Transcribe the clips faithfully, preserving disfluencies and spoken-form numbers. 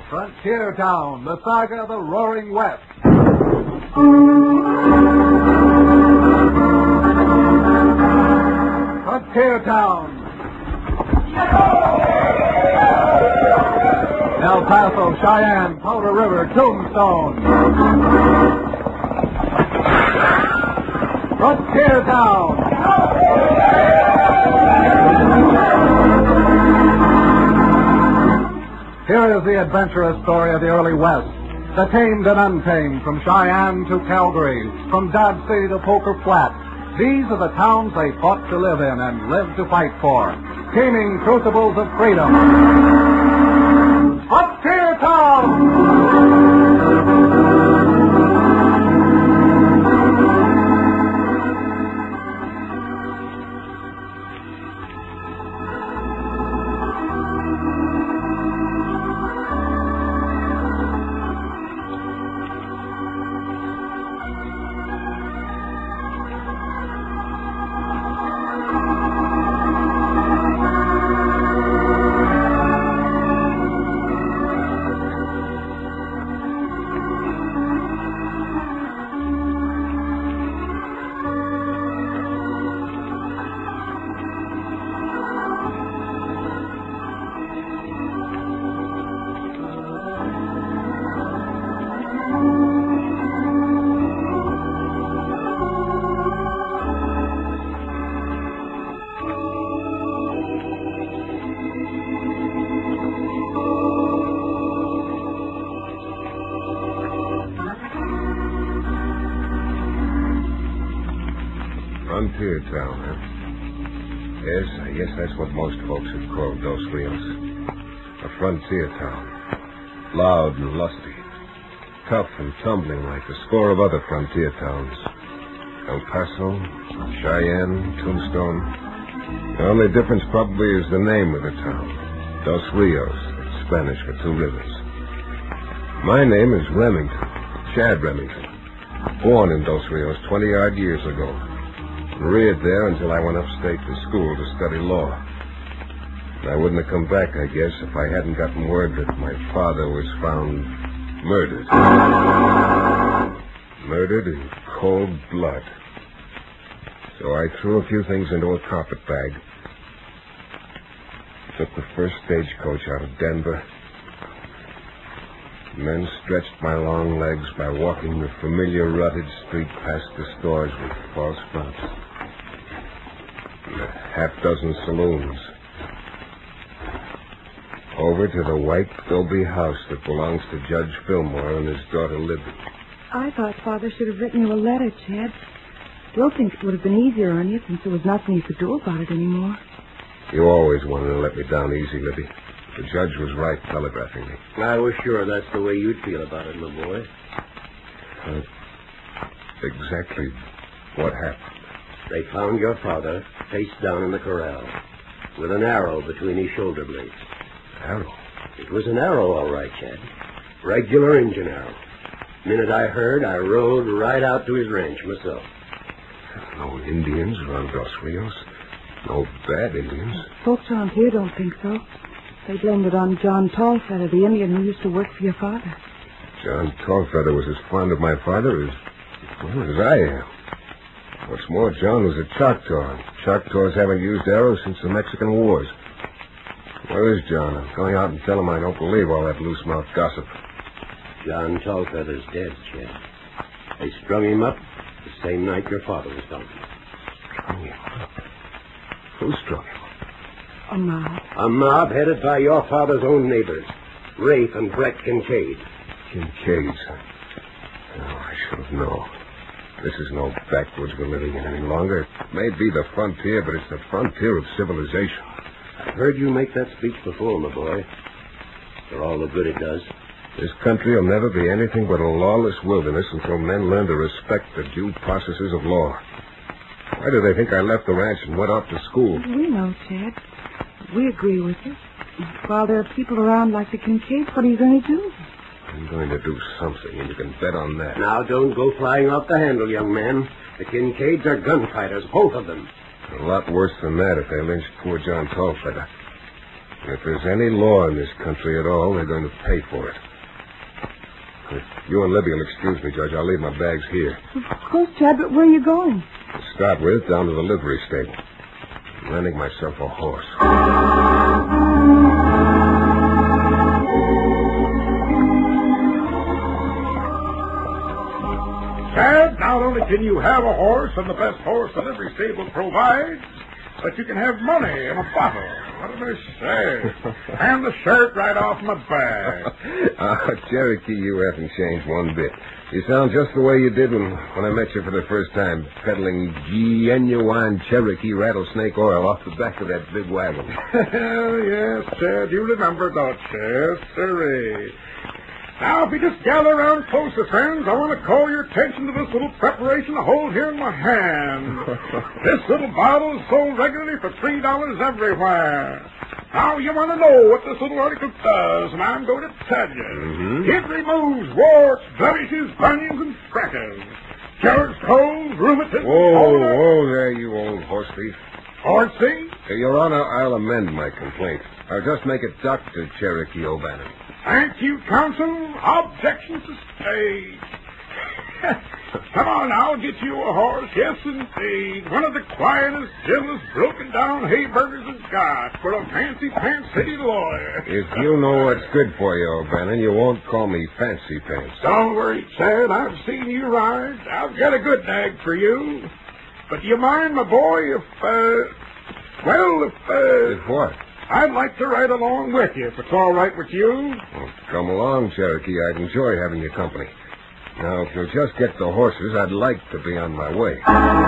Frontier Town, the saga of the Roaring West. Frontier Town. El Paso, Cheyenne, Powder River, Tombstone. Frontier Town. Here is the adventurous story of the early West, the tamed and untamed, from Cheyenne to Calgary, from Dodge City to Poker Flat. These are the towns they fought to live in and lived to fight for, teeming crucibles of freedom. Frontier Town! Frontier Town, huh? Yes, I guess that's what most folks have called Dos Rios. A frontier town. Loud and lusty. Tough and tumbling like a score of other frontier towns. El Paso, Cheyenne, Tombstone. The only difference probably is the name of the town. Dos Rios. It's Spanish for two rivers. My name is Remington. Chad Remington. Born in Dos Rios twenty-odd years ago. Reared there until I went upstate to school to study law. I wouldn't have come back, I guess, if I hadn't gotten word that my father was found murdered. Murdered in cold blood. So I threw a few things into a carpet bag. Took the first stagecoach out of Denver. And then stretched my long legs by walking the familiar rutted street past the stores with false fronts. And a half dozen saloons. Over to the white adobe house that belongs to Judge Fillmore and his daughter Libby. I thought Father should have written you a letter, Chad. Still think it would have been easier on you since there was nothing you could do about it anymore. You always wanted to let me down easy, Libby. The judge was right telegraphing me. I was sure that's the way you'd feel about it, my boy. Uh, exactly what happened? They found your father face down in the corral with an arrow between his shoulder blades. Arrow? It was an arrow, all right, Chad. Regular engine arrow. Minute I heard, I rode right out to his ranch myself. No Indians around Dos Rios? No bad Indians? Folks around here don't think so. They blamed it on John Tallfeather, the Indian who used to work for your father. John Tallfeather was as fond of my father as, well, as I am. What's more, John was a Choctaw. Choctaws haven't used arrows since the Mexican Wars. Where is John? I'm going out and tell him I don't believe all that loose-mouthed gossip. John Tallfeather's dead, Chad. They strung him up the same night your father was found. Strung him up? Who strung him up? A mob. A mob headed by your father's own neighbors, Rafe and Brett Kincaid. Kincaid's? Oh, I should have known. This is no backwoods we're living in any longer. It may be the frontier, but it's the frontier of civilization. I've heard you make that speech before, my boy. For all the good it does. This country will never be anything but a lawless wilderness until men learn to respect the due processes of law. Why do they think I left the ranch and went off to school? We know, Chad. We agree with you. While there are people around like the Kincaids, what are you going to do? I'm going to do something, and you can bet on that. Now, don't go flying off the handle, young man. The Kincaids are gunfighters, both of them. A lot worse than that if they lynched poor John Tallfeather. If there's any law in this country at all, they're going to pay for it. If you and Libby will excuse me, Judge, I'll leave my bags here. Of course, Chad, but where are you going? To start with, down to the livery stable. I'm lending myself a horse. Chad, not only can you have a horse and the best horse the livery stable provides, but you can have money in a bottle. What did I say? And the shirt right off my back. uh, Cherokee, you haven't changed one bit. You sound just the way you did when, when I met you for the first time, peddling genuine Cherokee rattlesnake oil off the back of that big wagon. Hell, yes, Chad, you remember, don't you? Yes, sirree. Now, if we just gather around closer, friends, I want to call your attention to this little preparation I hold here in my hand. This little bottle is sold regularly for three dollars everywhere. Now, you want to know what this little article does, and I'm going to tell you. Mm-hmm. It removes warts, blemishes, bunions, and freckles. Cures colds, rheumatism... Whoa, whoa there, you old horse thief. Horsey? Your Honor, I'll amend my complaint. I'll just make it Doctor Cherokee O'Bannon. Thank you, counsel. Objection sustained. Come on now, get you a horse. Yes, indeed. One of the quietest, gentlest, broken-down hayburgers has got for a fancy-pants city lawyer. If you know what's good for you, O'Bannon, you won't call me Fancy Pants. Don't worry, Chad. I've seen you ride. I've got a good nag for you. But do you mind, my boy, if, uh... Well, if, uh... If what? I'd like to ride along with you, if it's all right with you. Well, come along, Cherokee. I'd enjoy having your company. Now, if you'll just get the horses, I'd like to be on my way.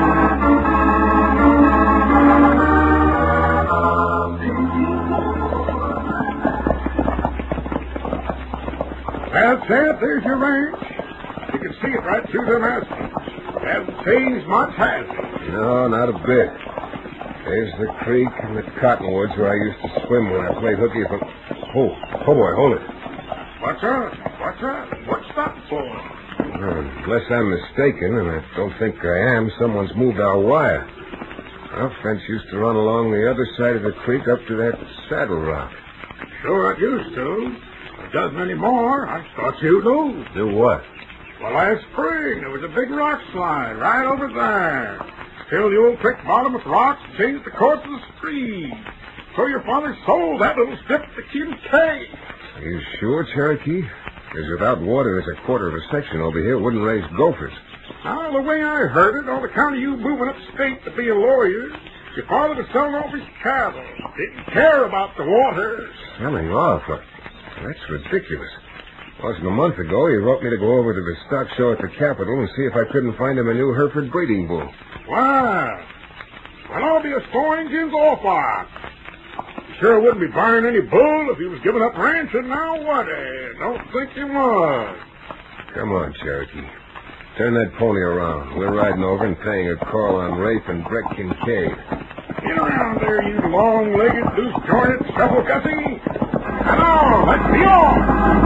That's it. There's your ranch. You can see it right through them aspens. Hasn't changed much, has it? No, not a bit. There's the creek and the cottonwoods where I used to swim when I played hooky from... Oh, oh boy, hold it. What's that? What's that? What's that for? Well, unless I'm mistaken, and I don't think I am, someone's moved our wire. Our fence used to run along the other side of the creek up to that saddle rock. Sure it used to. It doesn't anymore. I thought you knew. Do what? Well, last spring, there was a big rock slide right over there. Filled the old creek bottom with rocks and changed the course of the stream. So your father sold that little strip to Q K. Are you sure, Cherokee? Because without water as a quarter of a section over here, it wouldn't raise gophers. Now, the way I heard it, on account of you moving upstate to be a lawyer, your father was selling off his cattle. Didn't care about the water. Selling off? That's ridiculous. Wasn't a month ago, he wrote me to go over to the stock show at the Capitol and see if I couldn't find him a new Hereford breeding bull. Wow. Well, I'll be a scoring Jim's off lot. Sure wouldn't be buying any bull if he was giving up ranching now, would he? Don't think he was. Come on, Cherokee. Turn that pony around. We're riding over and paying a call on Rafe and Breck Kincaid. Get around there, you long-legged, loose-jointed, shovel-gussy. Now, let's be off.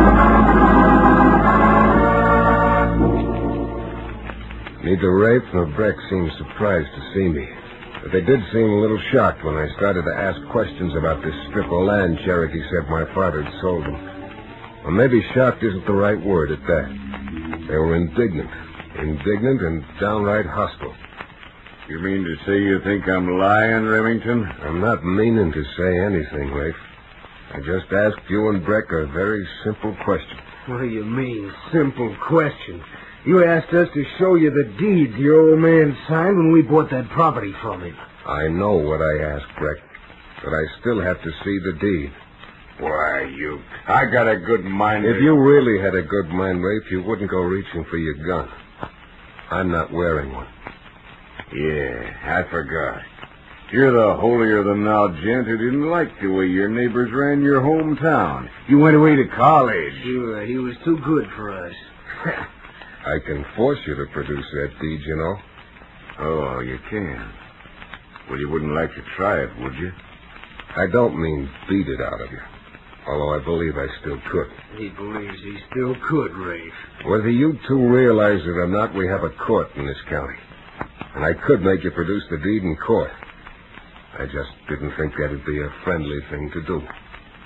Neither Rafe nor Breck seemed surprised to see me. But they did seem a little shocked when I started to ask questions about this strip of land Cherokee said my father had sold them. Well, maybe shocked isn't the right word at that. They were indignant. Indignant and downright hostile. You mean to say you think I'm lying, Remington? I'm not meaning to say anything, Rafe. I just asked you and Breck a very simple question. What do you mean, simple question? You asked us to show you the deed your old man signed when we bought that property from him. I know what I asked, Breck, but I still have to see the deed. Why, you... I got a good mind... If you really had a good mind, Rafe, you wouldn't go reaching for your gun. I'm not wearing one. Yeah, I forgot. You're the holier-than-thou gent who didn't like the way your neighbors ran your hometown. You went away to college. Sure, he was too good for us. I can force you to produce that deed, you know. Oh, you can. Well, you wouldn't like to try it, would you? I don't mean beat it out of you, although I believe I still could. He believes he still could, Rafe. Whether you two realize it or not, we have a court in this county. And I could make you produce the deed in court. I just didn't think that'd be a friendly thing to do.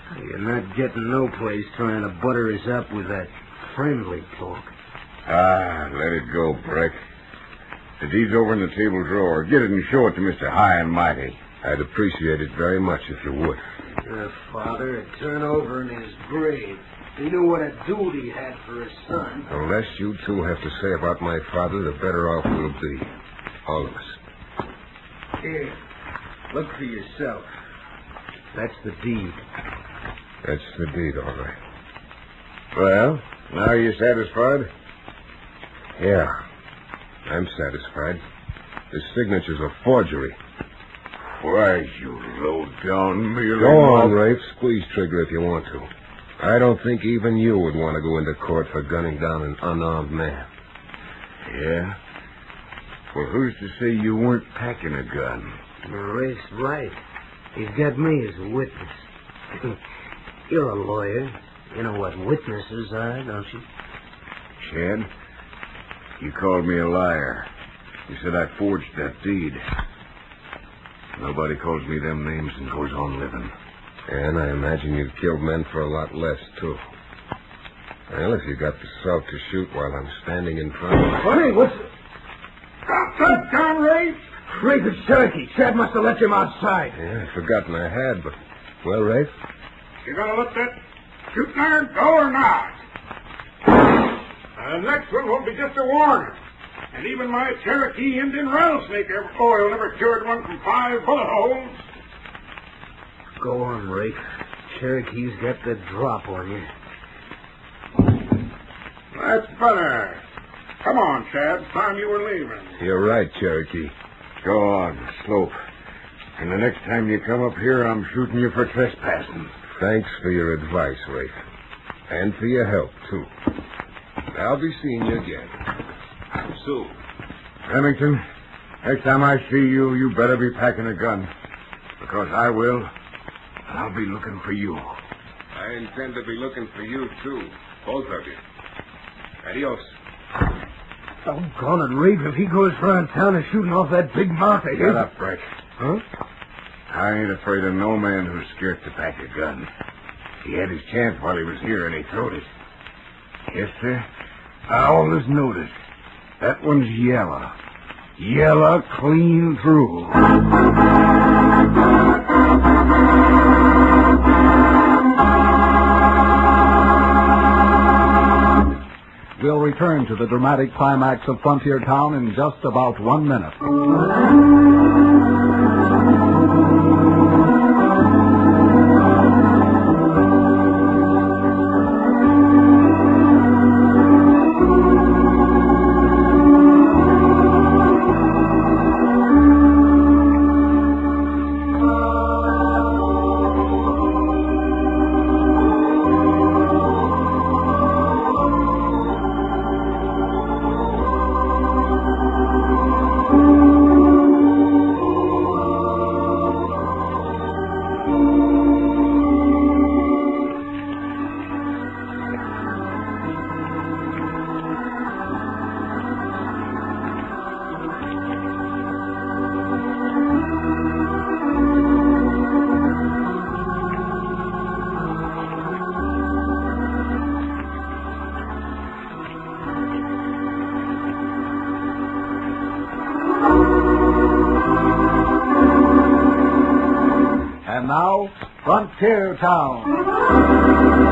You're not getting no place trying to butter us up with that friendly talk. Ah, let it go, Breck. The deed's over in the table drawer. Get it and show it to Mister High and Mighty. I'd appreciate it very much if you would. Your father had turned over in his grave. He knew what a duty he had for his son. The less you two have to say about my father, the better off we'll be. All of us. Here, look for yourself. That's the deed. That's the deed, all right. Well, now you satisfied? Yeah, I'm satisfied. The signature's a forgery. Why, you low-down mealy... Go on, Rafe. Squeeze trigger if you want to. I don't think even you would want to go into court for gunning down an unarmed man. Yeah? Well, who's to say you weren't packing a gun? Rafe's right. He's got me as a witness. You're a lawyer. You know what witnesses are, don't you? Chad, you called me a liar. You said I forged that deed. Nobody calls me them names and goes on living. And I imagine you've killed men for a lot less, too. Well, if you got the salt to shoot while I'm standing in front of you... Honey, what's... Drop that gun, Rafe! Rafe, it's Cherokee. Chad must have let him outside. Yeah, I'd forgotten I had, but... Well, Rafe? You gonna let that shooting iron go or not? Uh, the next one will be just a warning. And even my Cherokee Indian rattlesnake boy will never cured one from five bullet holes. Go on, Rafe. Cherokee's got the drop on you. That's better. Come on, Chad. It's time you were leaving. You're right, Cherokee. Go on, Slope. And the next time you come up here, I'm shooting you for trespassing. Thanks for your advice, Rafe. And for your help, too. I'll be seeing you again. Soon. Remington, next time I see you, you better be packing a gun. Because I will. I'll be looking for you. I intend to be looking for you, too. Both of you. Adios. Doggone it, Rafe. If he goes around town and shooting off that big mouth of his... Shut up, Breck. Huh? I ain't afraid of no man who's scared to pack a gun. He had his chance while he was here, and he throwed it. Yes, sir. I always noticed. That one's yellow. Yellow clean through. We'll return to the dramatic climax of Frontier Town in just about one minute. And now, Frontier Town.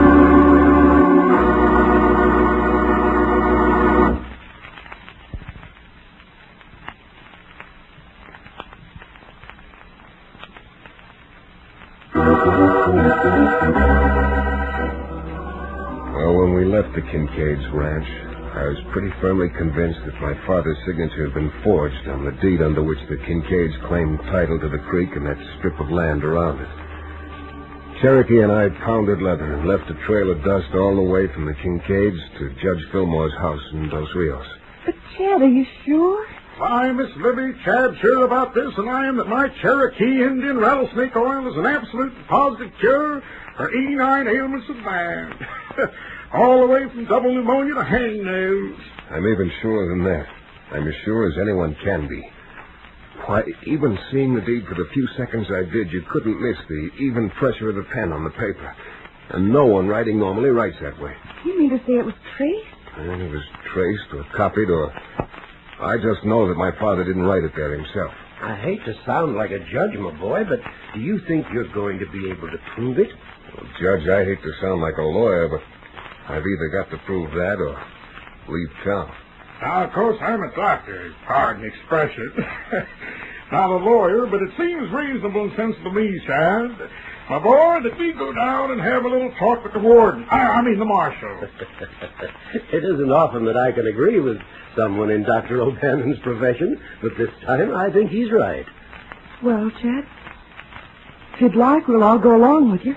Well, when we left the Kincaid's ranch, I was pretty firmly convinced that my father's signature had been forged on the deed under which the Kincaids claimed title to the creek and that strip of land around it. Cherokee and I pounded leather and left a trail of dust all the way from the Kincaids to Judge Fillmore's house in Dos Rios. But, Chad, are you sure? Why, Miss Libby, Chad's sure about this, and I am that my Cherokee Indian rattlesnake oil is an absolute positive cure for eighty-nine ailments of man. All the way from double pneumonia to hangnails. I'm even surer than that. I'm as sure as anyone can be. Why, even seeing the deed for the few seconds I did, you couldn't miss the even pressure of the pen on the paper. And no one writing normally writes that way. You mean to say it was traced? And it was traced or copied or... I just know that my father didn't write it there himself. I hate to sound like a judge, my boy, but do you think you're going to be able to prove it? Well, Judge, I hate to sound like a lawyer, but I've either got to prove that or leave town. Now, of course, I'm a doctor. Pardon the expression. Not a lawyer, but it seems reasonable and sensible to me, Chad. My boy, that we go down and have a little talk with the warden. I, I mean the marshal. It isn't often that I can agree with someone in Doctor O'Bannon's profession, but this time I think he's right. Well, Chad, if you'd like, we'll all go along with you.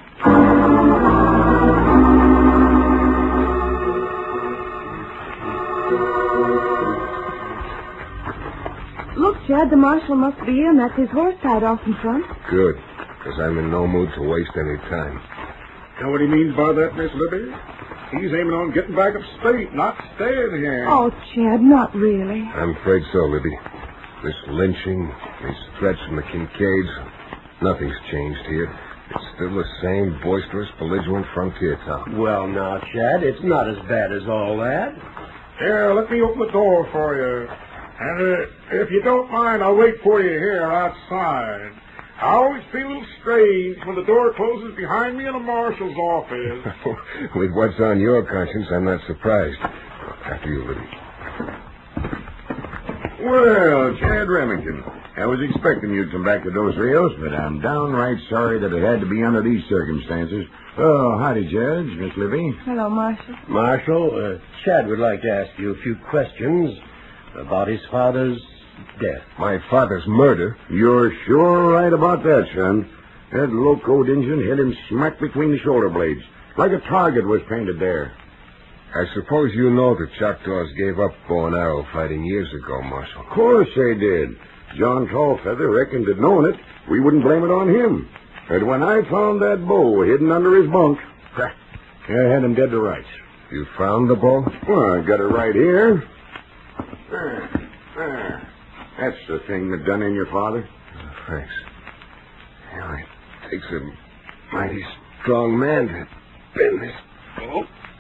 Look, Chad, the marshal must be here, and that's his horse tied off in front. Good, because I'm in no mood to waste any time. Know what he means by that, Miss Libby? He's aiming on getting back upstate, not staying here. Oh, Chad, not really. I'm afraid so, Libby. This lynching, these threats from the Kincaids, nothing's changed here. It's still the same boisterous, belligerent frontier town. Well, now, Chad, it's not as bad as all that. Here, let me open the door for you. And uh, if you don't mind, I'll wait for you here outside. I always feel a little strange when the door closes behind me in a marshal's office. With what's on your conscience, I'm not surprised. After you, Libby. Well, Chad Remington, I was expecting you'd come back to Dos Rios, but I'm downright sorry that it had to be under these circumstances. Oh, howdy, Judge, Miss Libby. Hello, Marshal. Marshal, uh, Chad would like to ask you a few questions about his father's death. My father's murder? You're sure right about that, son. That locoed Injun hit him smack between the shoulder blades, like a target was painted there. I suppose you know the Choctaws gave up bow and arrow fighting years ago, Marshal. Of course they did. John Tallfeather reckoned that knowing it, we wouldn't blame it on him. And when I found that bow hidden under his bunk, I had him dead to rights. You found the bow? Well, I got it right here. There, there. That's the thing that done in your father. Oh, thanks. You know, it takes a mighty strong man to bend this bow.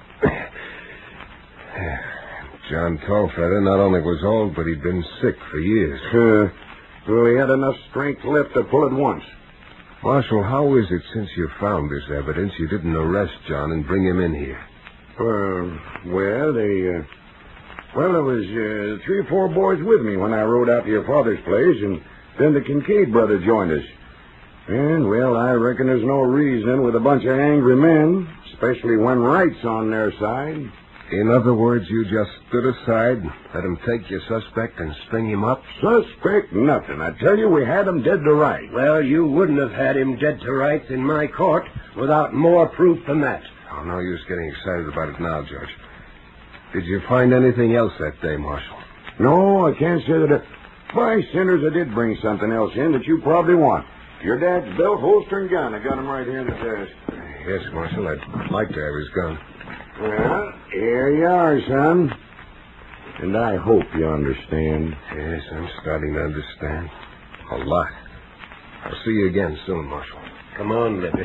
John Tallfeather not only was old, but he'd been sick for years. Uh, well, he had enough strength left to pull it once. Marshal, how is it since you found this evidence you didn't arrest John and bring him in here? Uh, well, they... Uh, well, there was uh, three or four boys with me when I rode out to your father's place, and then the Kincaid brothers joined us. And, well, I reckon there's no reason with a bunch of angry men, especially when right's on their side. In other words, you just stood aside, let him take your suspect and string him up? Suspect nothing. I tell you, we had him dead to rights. Well, you wouldn't have had him dead to rights in my court without more proof than that. Oh, no use getting excited about it now, Judge. Did you find anything else that day, Marshal? No, I can't say that. It... By sinners, I did bring something else in that you probably want. Your dad's belt holster and gun. I got him right here in the desk. Yes, Marshal, I'd like to have his gun. Well, here you are, son. And I hope you understand. Yes, I'm starting to understand. A lot. I'll see you again soon, Marshal. Come on, Libby.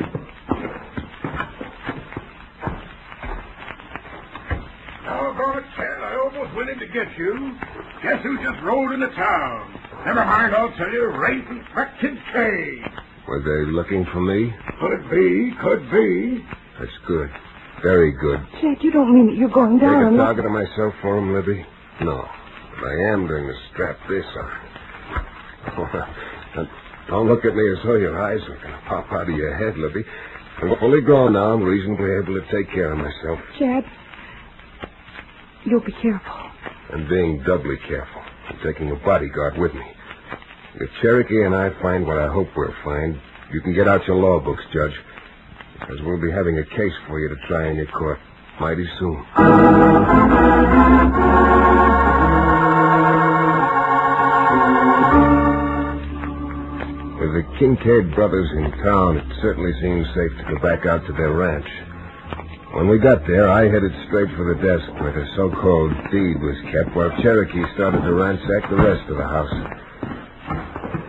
Doggone it, Chad, I almost went in to get you. Guess who just rode into town? Never mind, I'll tell you. Rafe and Frank Kincaid. Were they looking for me? Could be, could be. That's good. Very good. Chad, you don't mean that you're going down. Make a target of myself for him, Libby? No. But I am going to strap this on. Oh, don't look at me as though your eyes are going to pop out of your head, Libby. I'm fully grown now. I'm reasonably able to take care of myself. Chad, you'll be careful. I'm being doubly careful. I'm taking a bodyguard with me. If Cherokee and I find what I hope we'll find, you can get out your law books, Judge. Because we'll be having a case for you to try in your court mighty soon. With the Kincaid brothers in town, it certainly seemed safe to go back out to their ranch. When we got there, I headed straight for the desk where the so-called deed was kept, while Cherokee started to ransack the rest of the house.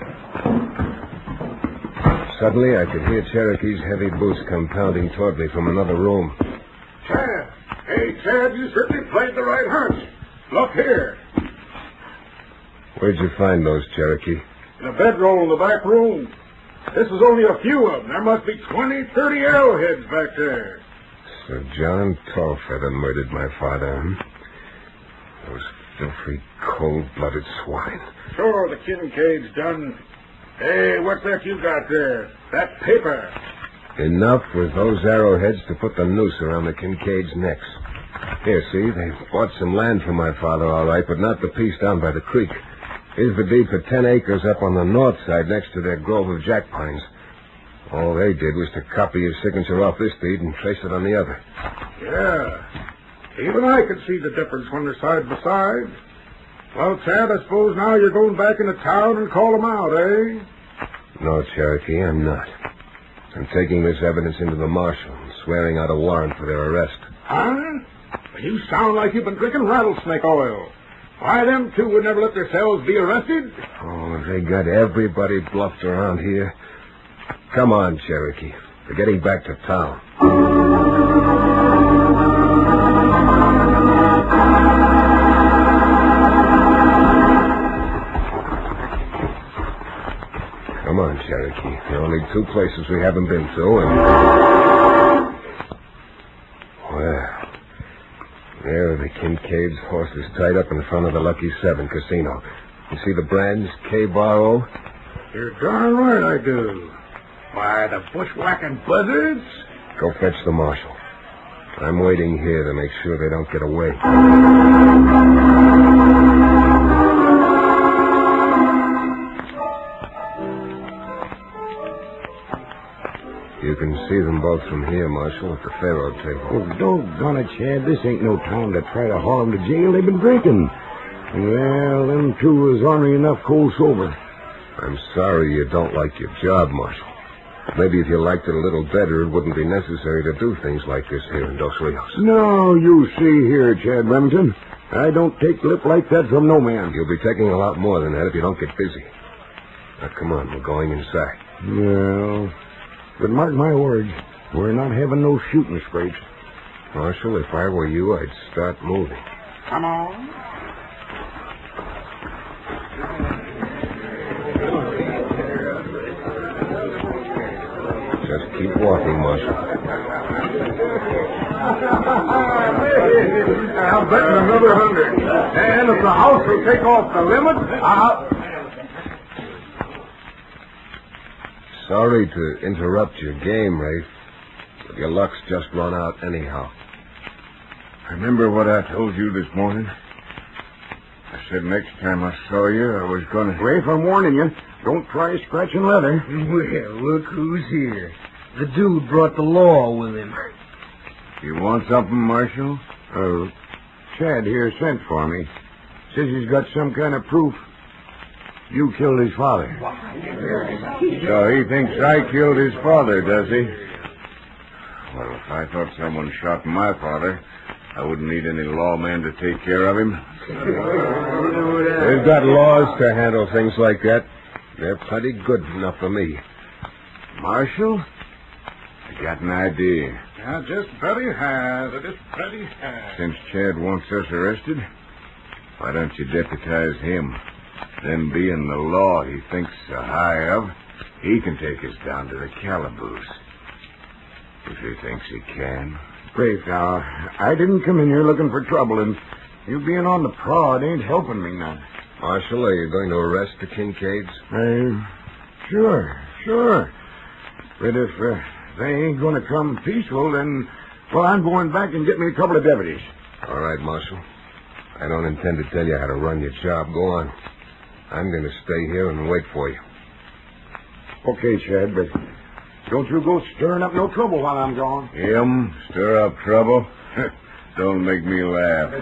Suddenly, I could hear Cherokee's heavy boots come pounding toward me from another room. Chad! Hey, Chad, you certainly played the right hunch. Look here. Where'd you find those, Cherokee? In a bedroll in the back room. This is only a few of them. There must be twenty, thirty arrowheads back there. So John Tallfeather murdered my father, huh? Those filthy, cold-blooded swine. Sure, the Kincaid's done. Hey, what's that you got there? That paper. Enough with those arrowheads to put the noose around the Kincaids' necks. Here, see, they bought some land from my father, all right, but not the piece down by the creek. Here's the deed for ten acres up on the north side next to their grove of jack pines. All they did was to copy his signature off this deed and trace it on the other. Yeah. Even I could see the difference when they're side by side. Well, Chad, I suppose now you're going back into town and call them out, eh? No, Cherokee, I'm not. I'm taking this evidence into the marshal and swearing out a warrant for their arrest. Huh? Well, you sound like you've been drinking rattlesnake oil. Why, them two would never let themselves be arrested? Oh, they got everybody bluffed around here. Come on, Cherokee. We're getting back to town. Come on, Cherokee. There are only two places we haven't been to, and... Well, there are the Kincaid's horses tied up in front of the Lucky Seven casino. You see the brands, K Bar O? You're darn right I do. Why, the bushwhacking buzzards? Go fetch the marshal. I'm waiting here to make sure they don't get away. You can see them both from here, Marshal, at the faro table. Oh, doggone it, Chad. This ain't no time to try to haul them to jail. They've been drinking. Well, them two was ornery enough cold sober. I'm sorry you don't like your job, Marshal. Maybe if you liked it a little better, it wouldn't be necessary to do things like this here in Dos Rios. No, you see here, Chad Remington. I don't take lip like that from no man. You'll be taking a lot more than that if you don't get busy. Now, come on, we're going inside. Well, but mark my words, we're not having no shooting scrapes. Marshal, if I were you, I'd start moving. Come on. Just keep walking, Marshal. I'm betting another hundred. And if the house will take off the limit, I'll... Sorry to interrupt your game, Rafe, but your luck's just run out anyhow. Remember what I told you this morning? I said next time I saw you, I was going to... Rafe, I'm warning you. Don't try scratching leather. Well, look who's here. The dude brought the law with him. You want something, Marshal? Uh, Chad here sent for me. Says he's got some kind of proof. You killed his father. So he thinks I killed his father, does he? Well, if I thought someone shot my father, I wouldn't need any lawman to take care of him. They've got laws to handle things like that. They're plenty good enough for me. Marshal, I got an idea. Yeah, just bet he has. I just bet he has. Since Chad wants us arrested, why don't you deputize him? Then, being the law he thinks so high of, he can take us down to the calaboose. If he thinks he can. Rafe, now, I didn't come in here looking for trouble, and you being on the prod ain't helping me now. Marshal, are you going to arrest the Kincaids? Uh, sure, sure. But if uh, they ain't going to come peaceful, then, well, I'm going back and get me a couple of deputies. All right, Marshal. I don't intend to tell you how to run your job. Go on. I'm going to stay here and wait for you. Okay, Chad, but don't you go stirring up no trouble while I'm gone. Him? Stir up trouble? Don't make me laugh.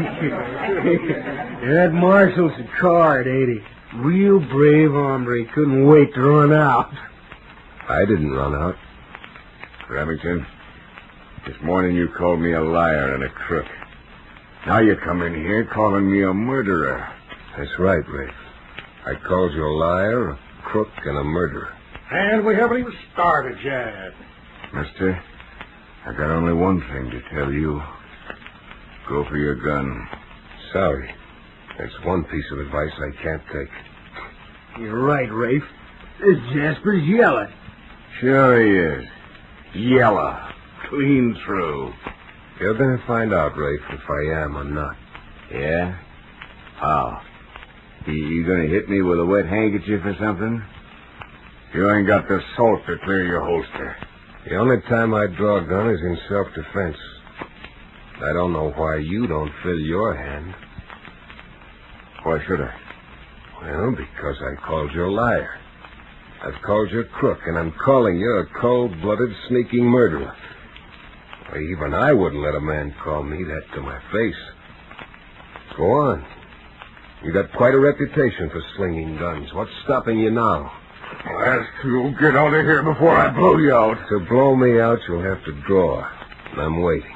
That marshal's a card, ain't he? Real brave hombre. Couldn't wait to run out. I didn't run out. Remington, this morning you called me a liar and a crook. Now you come in here calling me a murderer. That's right, Rafe. I called you a liar, a crook, and a murderer. And we haven't even started yet. Mister, I got only one thing to tell you. Go for your gun. Sorry. That's one piece of advice I can't take. You're right, Rafe. This Jasper's yellow. Sure he is. Yellow. Clean through. You're going to find out, Rafe, if I am or not. Yeah? How? You, you going to hit me with a wet handkerchief or something? You ain't got the salt to clear your holster. The only time I draw a gun is in self-defense. I don't know why you don't fill your hand. Why should I? Well, because I called you a liar. I've called you a crook, and I'm calling you a cold-blooded, sneaking murderer. Why, even I wouldn't let a man call me that to my face. Go on. You got quite a reputation for slinging guns. What's stopping you now? Well, you get out of here before I blow you out. To blow me out, you'll have to draw. And I'm waiting.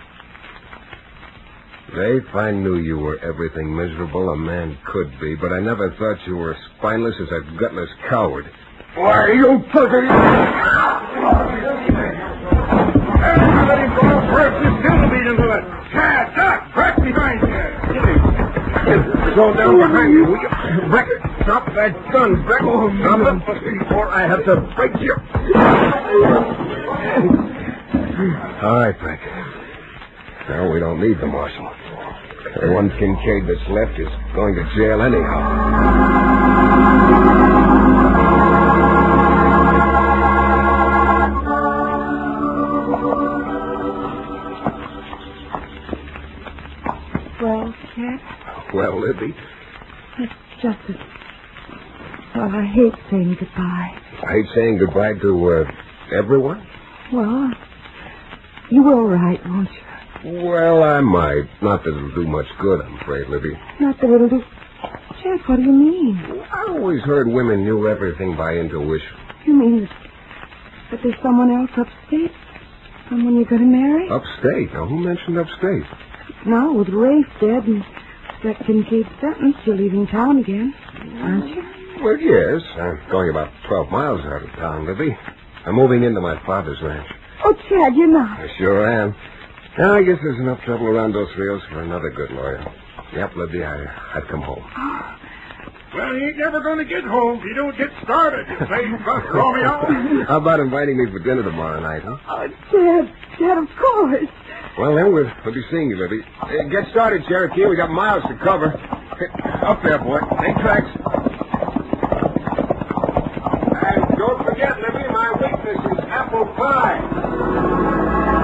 Rafe, I knew you were everything miserable a man could be, but I never thought you were as spineless as a gutless coward. Why, you turkey! Let him go first. He's still beat into it. Chad, duck, back behind you. Go down behind you, will you? Breck, drop that gun, Breck. Oh, drop it before I have to break you. All right, Frank. Now we don't need the marshal. The one Kincaid that's left is going to jail anyhow. Well, Chad? Well, Libby, It's just that... Well, I hate saying goodbye. I hate saying goodbye to uh, everyone. Well, you will write, won't you? Well, I might. Not that it'll do much good, I'm afraid, Libby. Not that it'll do... Chad, what do you mean? I always heard women knew everything by intuition. You mean that, that there's someone else upstate? Someone you're going to marry? Upstate? Now, who mentioned upstate? No, with Rafe dead and that Kincaid sentenced, you're leaving town again, aren't you? Well, yes. I'm going about twelve miles out of town, Libby. I'm moving into my father's ranch. Oh, Chad, you're not. I sure am. Now, I guess there's enough trouble around Dos Rios for another good lawyer. Yep, Libby, I, I'd come home. Well, he ain't never going to get home if you don't get started, you say, Buck Romeo. How about inviting me for dinner tomorrow night, huh? Oh, Chad, Chad, of course. Well, then, we'll, we'll be seeing you, Libby. Uh, get started, Cherokee. We got miles to cover. Up there, boy. Take tracks. And don't forget, Libby, my weakness is apple pie.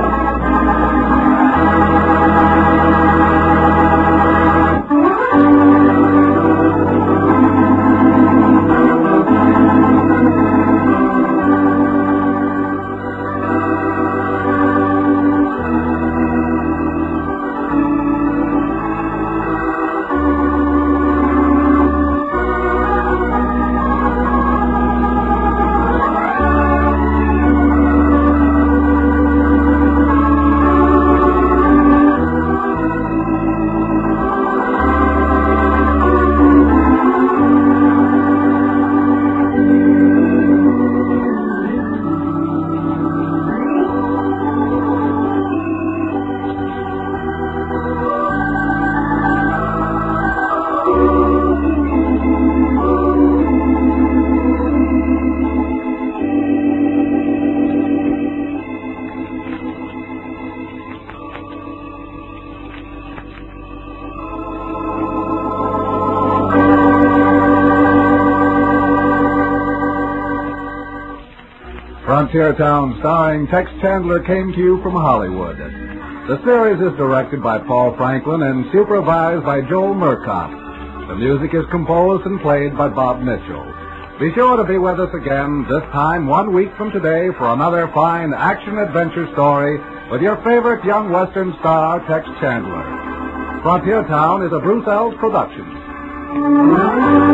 Frontier Town, starring Tex Chandler, came to you from Hollywood. The series is directed by Paul Franklin and supervised by Joel Murcott. The music is composed and played by Bob Mitchell. Be sure to be with us again this time one week from today for another fine action-adventure story with your favorite young Western star, Tex Chandler. Frontier Town is a Bruce Ells production.